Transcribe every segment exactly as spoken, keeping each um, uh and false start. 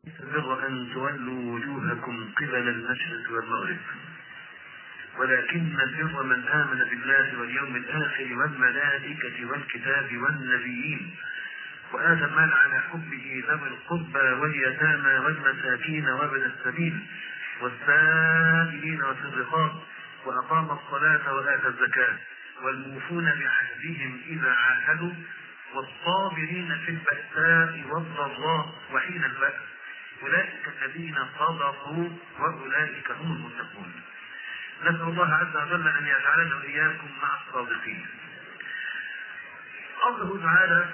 البر أن تولوا وجوهكم قبل المشرق والمغرب، ولكن البر من آمن بالله واليوم الآخر والملائكة والكتاب والنبيين وآتى المال على حبه ذوي القربى واليتامى والمساكين وابن السبيل والسائلين وفي الرقاب وأقام الصلاة وآتى الزكاة والموفون بعهدهم إذا عاهدوا والصابرين في البأساء والضراء وحين البأس أولئك الذين صدقوا وأولئك هم المتقون. نسأل الله عز وجل أن يجعلنا وإياكم مع الصادقين. قوله تعالى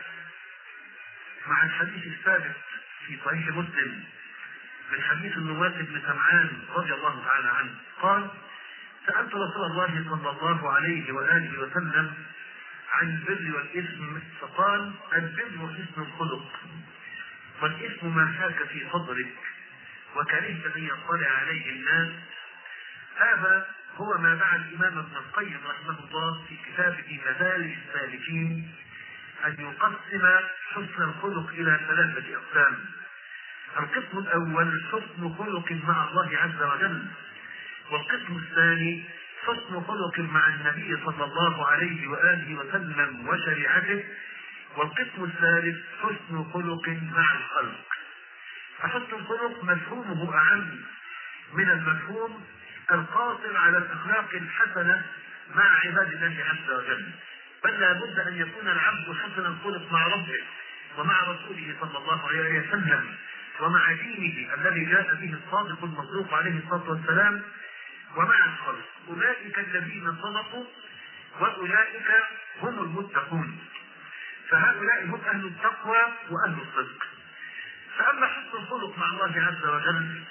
مع الحديث الثابت في صحيح مسلم من حديث النواس بن سمعان رضي الله تعالى عنه قال: سألت رسول الله صلى الله عليه وآله وسلم عن البر والإثم فقال: البر حسن الخلق، والإثم ما حاك في صدرك وكرهت أن يطلع عليه الناس. هذا هو ما دعا الإمام ابن القيم رحمه الله في كتابه مدارج السالكين أن يقسم حسن الخلق إلى ثلاثة أقسام. القسم الأول حسن خلق مع الله عز وجل، والقسم الثاني حسن خلق مع النبي صلى الله عليه وآله وسلم وشريعته، والقسم الثالث حسن خلق مع الخلق. فحسن الخلق مفهومه أعم من المفهوم القاصر على الأخلاق الحسنة مع عباد الله عز وجل، بل لا بد أن يكون العبد حسن الخلق مع ربه ومع رسوله صلى الله عليه وسلم ومع دينه الذي جاء به الصادق المصدوق عليه الصلاة والسلام ومع الخلق. أولئك الذين صدقوا وأولئك هم المتقون، فهؤلاء هم أهل التقوى وأهل الصدق. فأما حسن الخلق مع الله عز وجل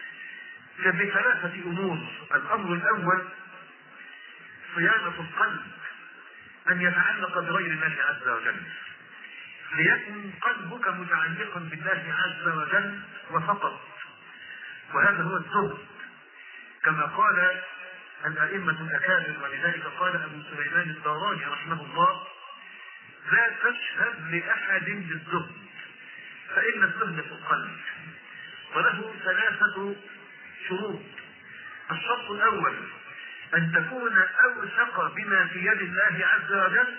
فبثلاثة أمور. الأمر الأول صيانة القلب، أن يتعلق بغير الله عز وجل، ليكن قلبك متعلقا بالله عز وجل وفقط، وهذا هو الزهد كما قال الأئمة الأكابر. ولذلك قال أبو سليمان الداراني رحمه الله: لا تشهد لأحد بالزهد فإن الزهد في القلب. وله ثلاثة شروط. الشرط الأول أن تكون أوثق بما في يد الله عز وجل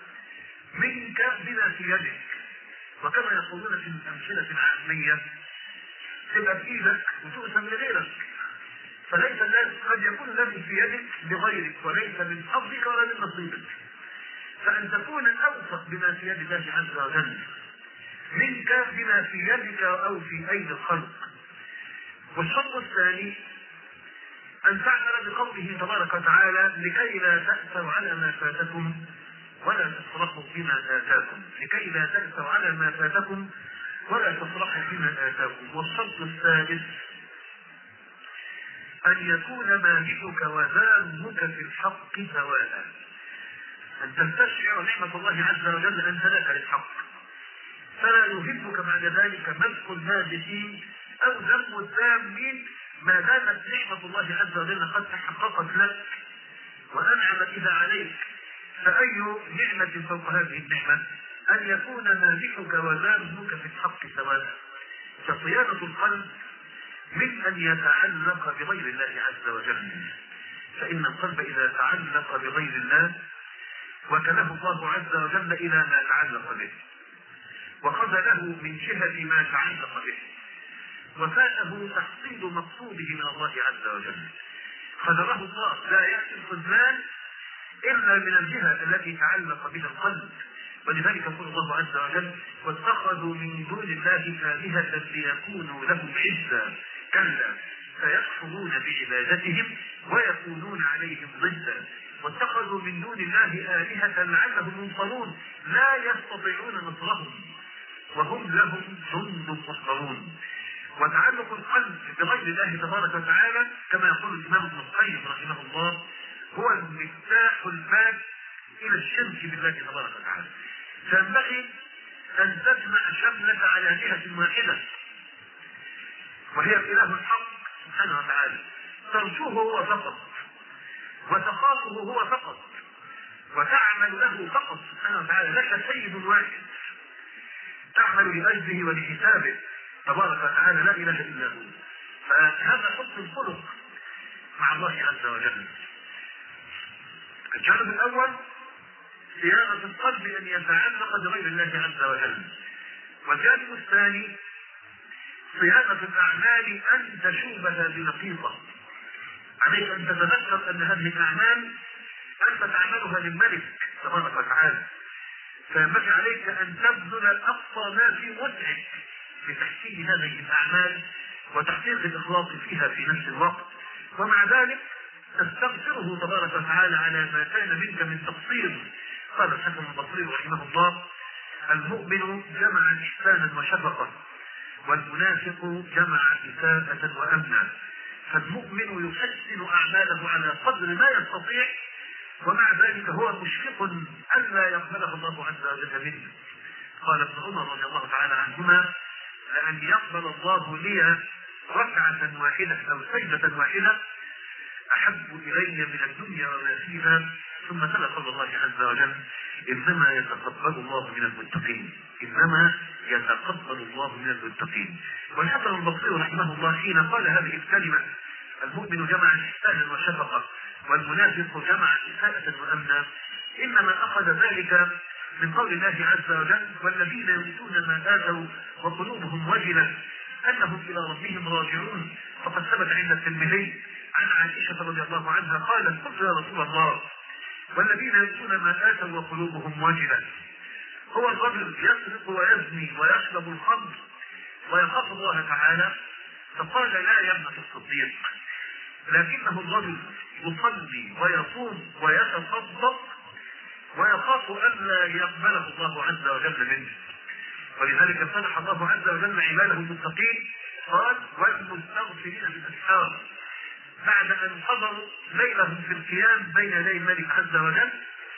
منك بما في يدك، وكما يقولون في الأمثلة العامية: تبقى في إيدك وتؤثم لغيرك، فليس الذي قد يكون الذي في يدك لغيرك وليس من حظك ولا من نصيبك. فأن تكون أوثق بما في يد الله عز وجل منك بما في يدك أو في أيدي الخلق. والشرط الثاني أن تعمل بقوله تبارك وتعالى: لكي لا تأسوا على ما فاتكم ولا تفرحوا بما آتاكم، لكي لا تأسوا على ما فاتكم ولا تفرحوا بما آتاكم. والشرط الثالث أن يكون مادحك وذامك في الحق سواء، أن تستشعر نعمة الله عز وجل أن لك للحق، فلا يهمك بعد ذلك مدح المادحين أو ذم الذامين ما دامت نعمة الله عز وجل قد تحققت لك وأنعم بها عليك. فأي نعمة فوق هذه النعمة؟ أن يكون مادحك وذامك في الحق سواء. فصيانة القلب من أن يتعلق بغير الله عز وجل، فإن القلب إذا تعلق بغير الله وكله الله عز وجل إلى ما تعلق به وخذله من جهة ما تعلق به، وفاته تحصيل مقصوده من الله عز وجل. خذله الله، لا يأتي الخذلان إلا من الجهة التي تعلق بها القلب. ولذلك يقول الله عز وجل: واتخذوا من دون الله آلهة ليكونوا لهم عزا، كلا سيكفرون بعبادتهم ويكونون عليهم ضدا. واتخذوا من دون الله آلهة لعلهم ينصرون، لا يستطيعون نصرهم وهم لهم جند محضرون. وتعلق القلب بغير الله تبارك وتعالى كما يقول الإمام ابن القيم رحمه الله هو المفتاح الباب إلى الشرك بالله تبارك وتعالى. فينبغي أن تجمع شملك على جهة واحدة وهي الإله الحق سبحانه وتعالى، ترجوه هو فقط وتخافه هو فقط وتعمل له فقط سبحانه وتعالى. لك سيد واحد تعمل لأجله ولحسابه، تبارك وتعالى لا إله إلا هو. فهذا حسن الخلق مع الله عز وجل. الجانب الأول صيانة القلب أن يتعلق بغير الله عز وجل. والجانب الثاني صيانة الأعمال أن تشوبها بنقيضة. عليك أن تتذكر أن هذه الأعمال أنت تعملها للملك تبارك وتعالى، فينبغي عليك أن تبذل أقصى ما في وسعك لتحسين هذه الأعمال وتحقيق الإخلاص فيها في نفس الوقت، ومع ذلك تستغفره تبارك وتعالى على ما كان منك من تقصير. قال الحسن البصري رحمه الله: المؤمن جمع إحسانا وشفقة، والمنافق جمع إساءة وأمنا. فالمؤمن يحسن أعماله على قدر ما يستطيع، ومع ذلك هو مشفق ألا يقبله الله عز وجل منه. قال ابن عمر رضي الله تعالى عنهما: لأن يقبل الله لي ركعة واحدة أو سجدة واحدة أحب إلي من الدنيا وما فيها. ثم تلا قول الله عز وجل: إنما يتقبل الله من المتقين، إنما يتقبل الله من المتقين. والحسن البصري رحمه الله حين قال هذه الكلمة: المؤمن جمع إحسانا وشفقة، والمنافق جمع إساءة وأمنا، إنما أخذ ذلك من قول الله عز وجل: والذين يؤتون ما آتوا وقلوبهم وجلة أنهم إلى ربهم راجعون. فقد ثبت عند الترمذي عن عائشة رضي الله عنها قالت: قلت يا رسول الله، والذين يؤتون ما آتوا وقلوبهم وجلة، هو الرجل يسرق ويزني ويشرب الخمر ويخاف الله تعالى؟ فقال: لا يا ابنة الصديق، لكنه الرجل يصلي ويصوم ويتصدق ويخاف ألا يقبله الله عز وجل منه. ولذلك امتدح الله عز وجل عباده المتقين، قال: والمستغفرين بالأسحار، بعد أن حضروا ليلهم في القيام بين يدي الملك عز وجل،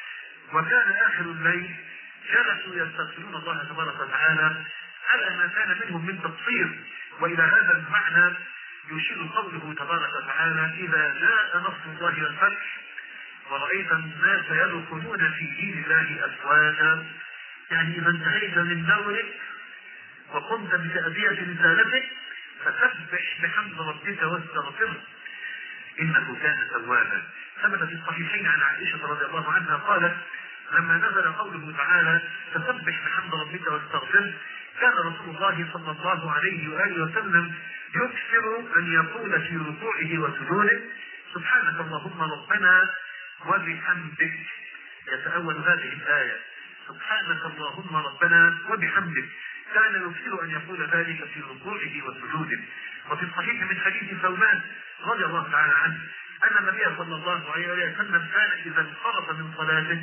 وكان آخر الليل جلسوا يستغفرون الله تبارك وتعالى على ما كان منهم من تقصير. وإلى هذا المعنى يشير قوله تبارك وتعالى: إذا جاء نصر الله والفتح ورأيت الناس يدخلون في دين الله أفواجا. يعني إذا انتهيت من دورك وقمت بتأدية رسالتك فسبح بحمد ربك واستغفره إنه كان توابا. ثبت في الصحيحين عن عائشة رضي الله عنها قالت: لما نزل قوله تعالى: فسبح بحمد ربك واستغفره، كان رسول الله صلى الله عليه وآله وسلم يكثر أن يقول في ركوعه وسجوده: سبحانك اللهم ربنا وبحمدك. يتأول هذه الآية: سبحانك اللهم ربنا وبحمدك، كان يكثر أن يقول ذلك في ركوعه وسجوده. وفي الصحيح من حديث ثوبان رضي الله تعالى عنه أن النبي صلى الله عليه وسلم كان إذا انصرف من صلاته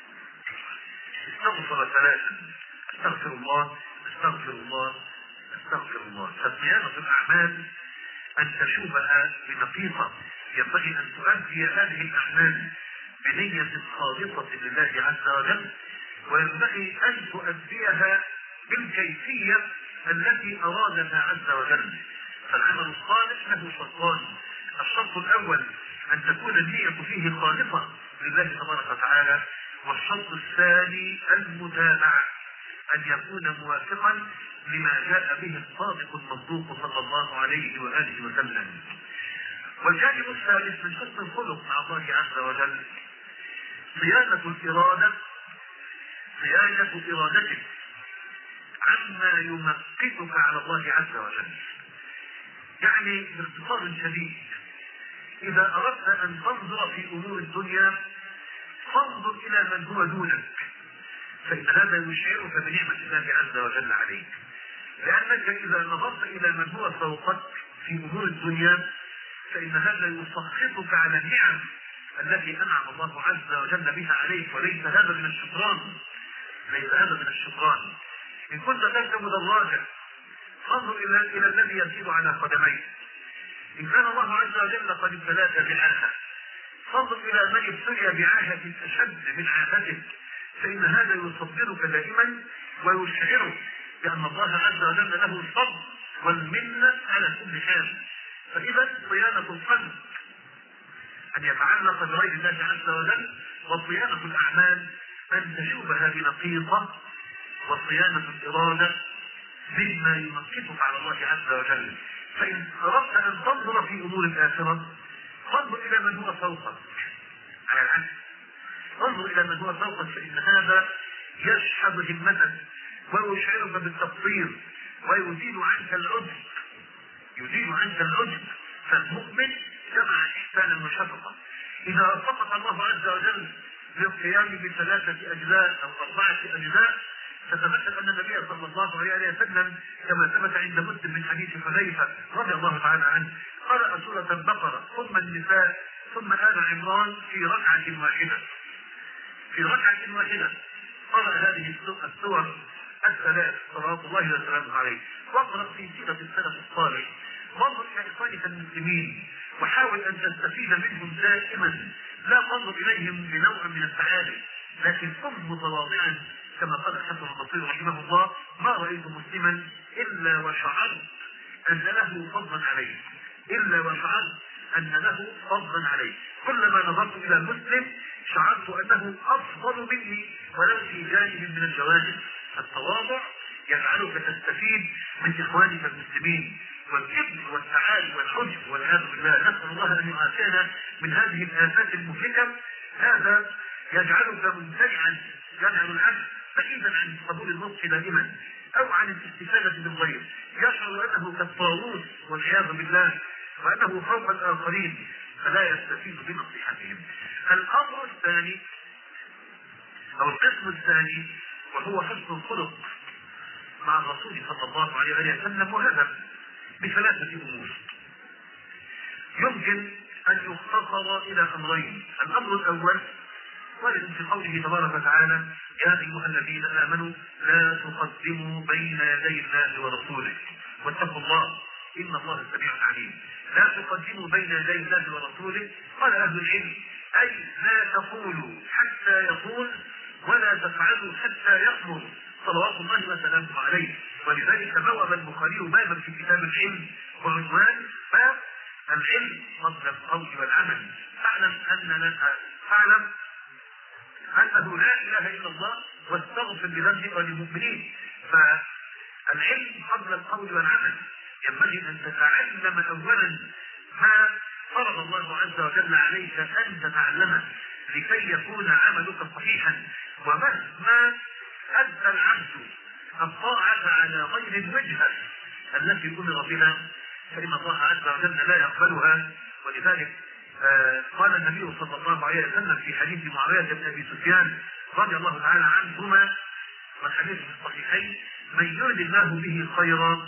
استغفر ثلاثا: استغفر الله، استغفر الله، استغفر الله. فصيانة الأعمال أن تشوبها بنقيصة. ينبغي أن تؤدي هذه الأعمال بنية خالصة لله عز وجل، وينبغي أن تؤديها بالكيفية التي أرادها عز وجل. فالعمل الصالح له شرطان: الشرط الأول أن تكون النية فيه خالصة لله تبارك وتعالى، والشرط الثاني المتابعة، أن يكون موافقا لما جاء به الصادق المصدوق صلى الله عليه وآله وسلم. والجانب الثالث من حسن الخلق مع الله عز وجل صيانة الإرادة، صيانة إرادتك عما يمقتك على الله عز وجل. يعني باختصار شديد، إذا أردت أن تنظر في أمور الدنيا فانظر إلى من هو دونك، فإن هذا يشعرك بنعمة الله عز وجل عليك. لأنك إذا نظرت إلى من هو فوقك في أمور الدنيا فإن هذا يسخطك على النعم التي أنعم الله عز وجل بها عليك، وليس هذا من الشكران، ليس هذا من الشكران. إن كنت تركب دراجة فانظر إلى إلى الذي يسير على قدميه. إن كان الله عز وجل قد ابتلاك بعاهة فانظر إلى من ابتلي بعاهة أشد من عاهتك، فإن هذا يصبرك دائما ويشعرك بأن الله عز وجل له الفضل والمنة على كل حال. فإذا صيانة القلب أن يتعلق بغير الله عز وجل، وصيانة الأعمال أن تشوبها بنقيضة، وصيانة الإرادة مما ينقصك على الله عز وجل. فإن أردت أن تنظر في أمور الآخرة فانظر إلى من هو فوقك، على العكس انظر إلى من هو فوقك، فإن هذا يشحذ همتك ويشعرك بالتقصير ويزيل عنك العجب يزيل عنك العجب. فالمؤمن جمع إحسانا وشفقة. إذا وفقك الله عز وجل للقيام بثلاثة أجزاء أو أربعة أجزاء فتذكر أن النبي صلى الله عليه وسلم كما ثبت عند مسلم من حديث حذيفة رضي الله تعالى عنه قرأ سورة البقرة ثم النساء ثم آل عمران في ركعة واحدة في ركعة واحدة قرأ هذه السور الثلاث صلوات الله وسلامه عليه. واقرأ في سيرة السلف الصالح، وانظر إلى إخوانك المسلمين وحاول أن تستفيد منهم دائما، لا تنظر إليهم بنوع من التعالي لكن كن متواضعا كما قال الحسن البصري رحمه الله: ما رأيت مسلما إلا وشعرت أن له فضلا عليه إلا وشعرت أن له فضلا عليه. كلما نظرت إلى المسلم شعرت أنه أفضل مني ولو في جانب من الجوانب. التواضع يجعلك تستفيد من إخوانك المسلمين، والكبر والتعالي والعجب والعياذ بالله نسأل الله أن يعافينا من هذه الآفات المهلكة. هذا يجعلك ممتنعا، يجعل العبد بعيدا عن قبول النصح دائما أو عن الاستفادة بالغير، يشعر أنه كالطاووس والعياذ بالله وأنه فوق الآخرين فلا يستفيد بنصيحتهم. الأمر الثاني أو القسم الثاني وهو حسن الخلق مع الرسول صلى الله عليه وسلم، وهذا بثلاثة أمور يمكن أن يختصر إلى أمرين. الأمر الأول ورد في قوله تبارك وتعالى: يا أيها الذين آمنوا لا تقدموا بين يدي الله ورسوله واتقوا الله إن الله سميع عليم. لا تقدموا بين يدي الله ورسوله، قال أهل العلم أي لا تقولوا حتى يقول ولا تفعلوا حتى يأمر صلوات الله وسلامه عليه. ولذلك بوب البخاري بابا في كتاب العلم وعنوان باب العلم قبل القول والعمل. فاعلم أن فاعلم أنه لا إله إلا الله واستغفر لذنبك وللمؤمنين. فالعلم قبل القول والعمل، ينبغي أن تتعلم أولا ما فرض الله عز وجل عليك أن تتعلمه لكي يكون عملك صحيحا. ومهما أدى العبد الطاعة على غير الوجهة التي أمر بها فإن الله عز وجل لا يقبلها. ولذلك آه قال النبي صلى الله عليه وسلم في حديث معاوية بن أبي سفيان رضي الله تعالى عنهما والحديث في الصحيحين: من يرد الله به خيرا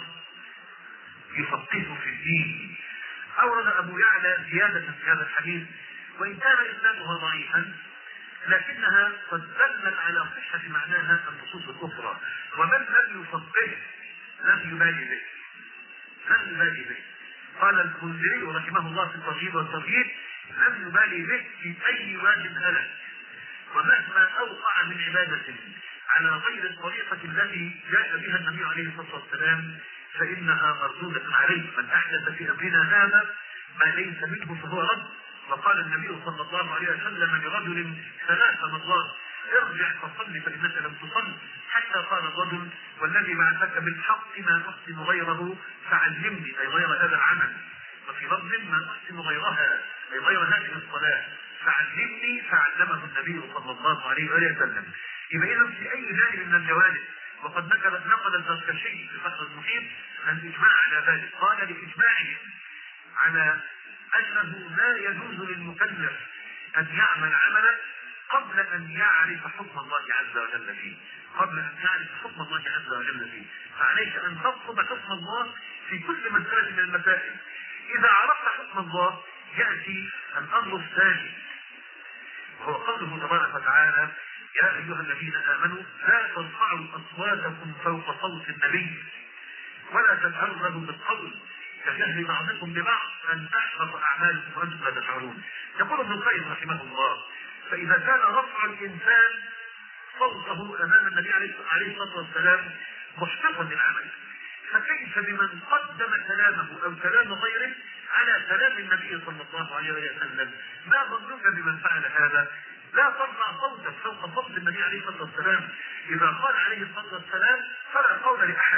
يفقهه في الدين. أورد أبو يعلى زيادة في هذا الحديث وإن كان إسنادها ضعيفا لكنها قد دلت على صحة معناها النصوص الأخرى. ومن لم يفقهه لم يبالي به لم يبالي به قال المنذري رحمه الله في الترغيب والترهيب: لم يبالي به في أي واجب هلك. ومهما أوقع من عبادة على غير الطريقة التي جاء بها النبي عليه الصلاة والسلام فإنها مردودة عليه. من أحدث في أمرنا هذا ما ليس منه فهو رد. وقال النبي صلى الله عليه وسلم لرجل ثلاث مرات: ارجع فصل فإنك لم تصل. حتى قال الرجل: والذي بعثك بالحق ما أحسن غيره فعلمني، أي غير هذا العمل. وفي لفظ: ما أحسن غيرها، أي غير هذه الصلاة فعلمني، فعلمه النبي صلى الله عليه وسلم. يبقى إذا في أي جانب من الجوانب. وقد نقل نقل الزركشي في البحر المحيط الإجماع على ذلك، قال لإجماعهم على أنه لا يجوز للمكلف أن يعمل عملا قبل أن يعرف حكم الله عز وجل فيه قبل أن يعرف حكم الله عز وجل فيه فعليك أن تطلب حكم الله في كل مسألة من المسائل. إذا عرفت حكم الله يأتي الأمر الثاني وهو قوله تبارك وتعالى: يا أيها الذين آمنوا لا ترفعوا أصواتكم فوق صوت النبي ولا تجهروا له بالقول كجهل بعضكم ببعض أن تحبط أعمالكم وأنتم لا تشعرون. يقول ابن القيم رحمه الله: فإذا كان رفع الإنسان صوته أمام النبي عليه الصلاة والسلام محبطا للعمل، فكيف بمن قدم كلامه أو كلام غيره على كلام النبي صلى الله عليه وسلم؟ ما ظنك بمن فعل هذا؟ لا ترفع صوتك فوق صوت النبي عليه الصلاة والسلام. إذا قال عليه الصلاة والسلام فلا قول لأحد،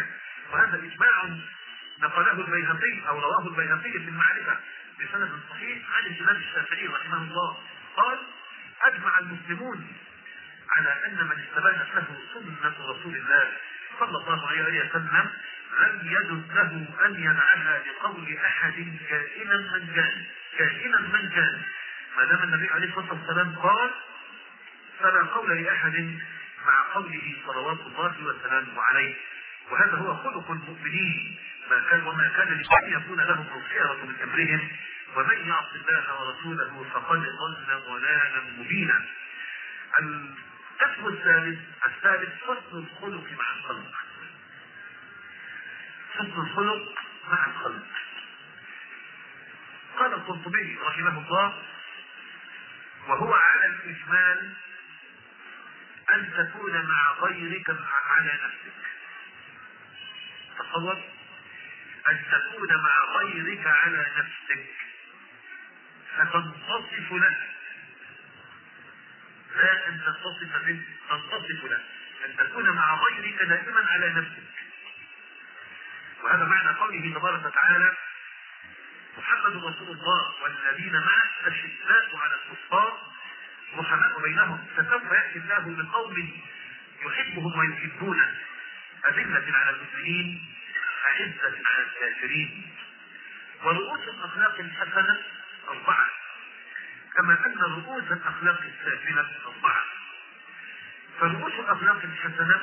وهذا إجماع نقله البيهقي أو رواه البيهقي في المعرفة بسند صحيح عن الإمام الشافعي رحمه الله قال: أجمع المسلمون على أن من استبانت له سنة رسول الله صلى الله عليه وسلم لم يجوز له أن ينعها لقول أحد كائنا من كان كائنا من كان ما دام النبي عليه الصلاة والسلام قال فلا قول لأحد مع قوله صلوات الله وسلامه عليه. وهذا هو خلق المؤمنين، ما كان وما كان لشيء يكون لهم الخيرة من أمرهم، ومن يعص الله ورسوله فقد ضل ضلالا مبينا. القسم الثالث الثالث حسن الخلق مع الخلق. حسن الخلق مع الخلق. قال القرطبي رحمه الله: وهو على الإجمال أن تكون مع غيرك على نفسك. تصور أن تكون مع غيرك على نفسك فتنتصف له، لا أن تنتصف منه، تنتصف له، أن تكون مع غيرك دائما على نفسك. وهذا معنى قوله تبارك وتعالى: محمد رسول الله والذين معه أشداء على الكفار رحماء بينهم. فسوف يأتي الله بقوم يحبهم ويحبونه أذلة على المسلمين أعزة على الكافرين. ورؤوس الأخلاق الحسنة أربعة، كما أن رؤوس الأخلاق السافلة أربعة. فرؤوس الأخلاق الحسنة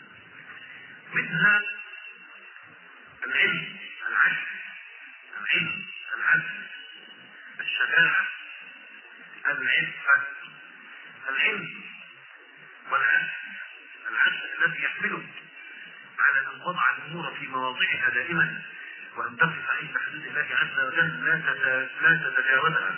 منها العلم، العدل، العلم، العدل، الشجاعة، العفة، العلم والعدل. العدل الذي يحمله على أن تضع الأمور في مواضعها دائما، وأن تقف عند حدود الله عز وجل لا تتجاوزها.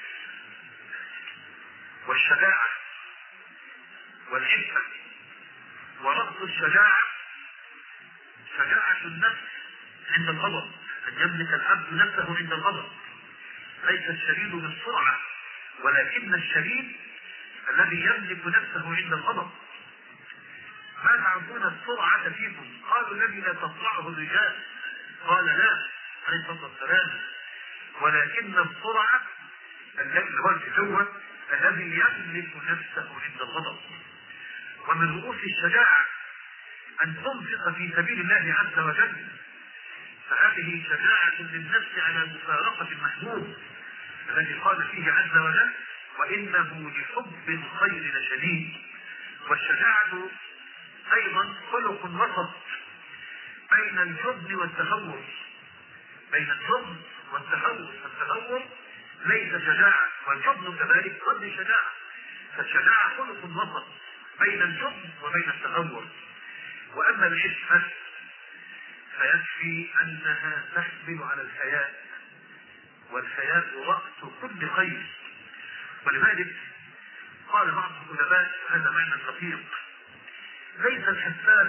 والشجاعة والعفة. ورأس الشجاعة شجاعة النفس عند الغضب، أن يملك العبد نفسه عند الغضب. ليس الشديد بالسرعة، ولكن الشديد الذي يملك نفسه عند الغضب. ما تعرفون السرعة فيكم؟ قالوا الذي لا تسرعه الرجال، قال لا عليه الصلاة والسلام، ولكن السرعة الذي هو الفتوة الذي يملك نفسه عند الغضب. ومن رؤوس الشجاعة أن تنفق في سبيل الله عز وجل، فهذه شجاعة للنفس على مفارقة المحبوب الذي قال فيه عز وجل: وإنه لحب الخير لشديد. والشجاعة أيضا خلق وسط بين الجبن والتهور، بين الجبن والتهور. فالتهور ليس شجاعة، والجبن كذلك قد شجاعة. فالشجاعة خلق وسط بين الجبن وبين التهور. وأما العفة فيكفي أنها تحمل على الحياء، والحياء رأس كل خير. ولذلك قال بعض العلماء هذا معنى دقيق: ليس الحساس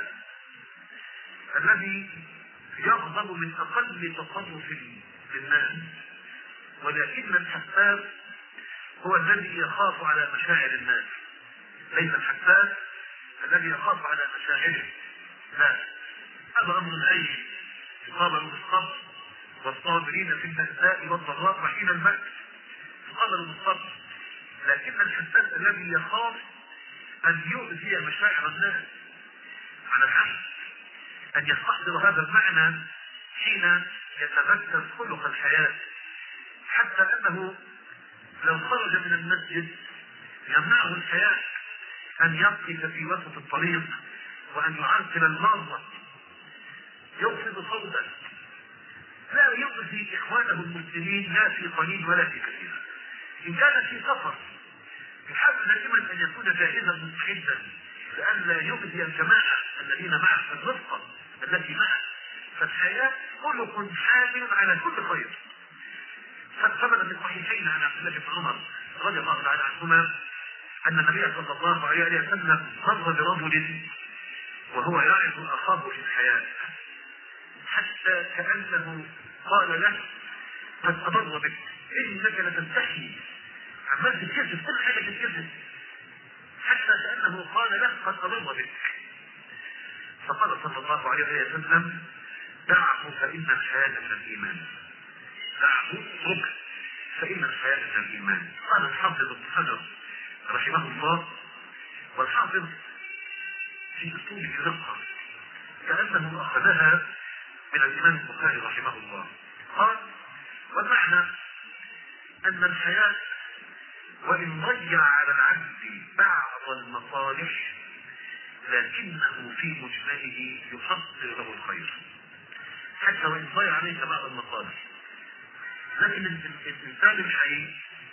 الذي يغضب من أقل تصرف للناس، ولكن الحساس هو الذي يخاف على مشاعر الناس. ليس الحساس الذي يخاف على مشاعره، لا، هذا أمر العين. يقابل بالصبر والصابرين في البأساء والضراء وحين البأس، يقابل بالصبر. لكن الحساس الذي يخاف أن يؤذي مشاعر الناس. على العكس، أن يستحضر هذا المعنى حين يتذكر خلق الحياة، حتى أنه لو خرج من المسجد يمنعه الحياة أن يقف في وسط الطريق وأن يعرقل المارة، يخفض صوته، لا يؤذي إخوانه المسلمين لا في قليل ولا في كثير. إن كان في سفر يحاول دائما أن يكون جاهزا مستعدا لأن لا يؤذي الجماعة الذين معه، الرفقة التي معه. فالحياة خلق حامل على كل خير. فثبت في الصحيحين عن عبد الله بن عمر رضي الله تعالى عنهما أن النبي صلى الله عليه وسلم مر برجل وهو يعظ أخاه في الحياة، حتى كأنه قال له: قد أضر بك، إنك لتستحي، عمال تتكذب كل حاجة تتكذب، حتى كأنه قال له: قد أضر بك. فقال صلى الله عليه وسلم: دعه فإن الحياة من الإيمان. دعه اترك فإن الحياة من الإيمان. قال الحافظ ابن حجر رحمه الله، والحافظ في أسلوبه دقة كأنه أخذها من الإمام البخاري رحمه الله. قال: والمعنى أن الحياة وإن ضيع على العبد بعض المصالح لكنه في مجمله يحصل له الخير، حتى وإن ضيع عليك بعض المصالح. لكن الإنسان الحي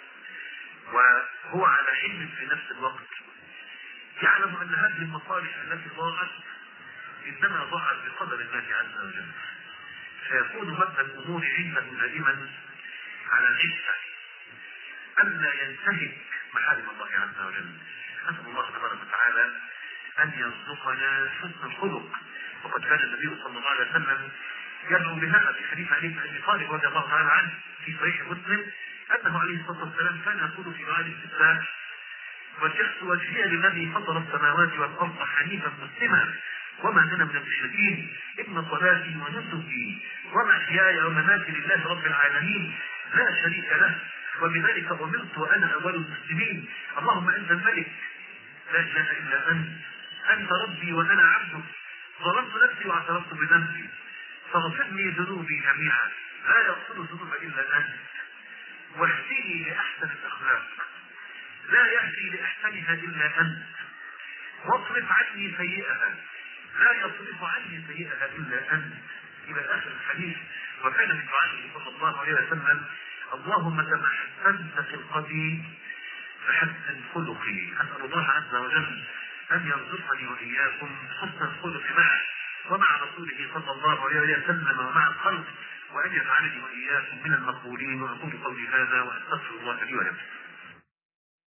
وهو على علم في نفس الوقت يعلم أن هذه المصالح التي ضاعت إنما ضاعت بقدر الله عز وجل، فيكون مبنى الأمور عنده دائما على العفة، ألا ينتهك محارم الله عز وجل. نسأل الله تبارك وتعالى أن يرزقنا حسن الخلق، وقد كان النبي صلى الله عليه وسلم يدعو بهذا في حديث علي بن أبي طالب رضي الله تعالى عنه في صحيح مسلم، أنه عليه الصلاة والسلام كان يقول في دعاء الاستفتاح: وجهت وجهي للذي فطر السماوات والأرض حنيفا مسلما وما أنا من المشركين، إن صلاتي ونسكي ومحياي ومماتي لله رب العالمين لا شريك له، وبذلك أمرت وأنا أول المسلمين. اللهم أنت الملك لا إله إلا أنت، أنت ربي وأنا عبدك، ظلمت نفسي واعترفت بذنبي، فاغفر لي ذنوبي جميعا لا يغفر الذنوب إلا أنت، واهدني لأحسن الأخلاق لا يهدي لأحسنها إلا أنت، واصرف عني سيئها لا يصرف عني سيئها إلا أنت، إلى آخر الحديث. وكان من دعائه صلى الله عليه وسلم: اللهم كما حسنت خلقتي فحسن خلقي. أسأل الله عز وجل أن يرزقني وإياكم حسن الخلق معه ومع رسوله صلى الله عليه وسلم ومع الخلق، وأن يجعلني وإياكم من المقبولين. وأقول قولي هذا وأستغفر الله لي ولكم.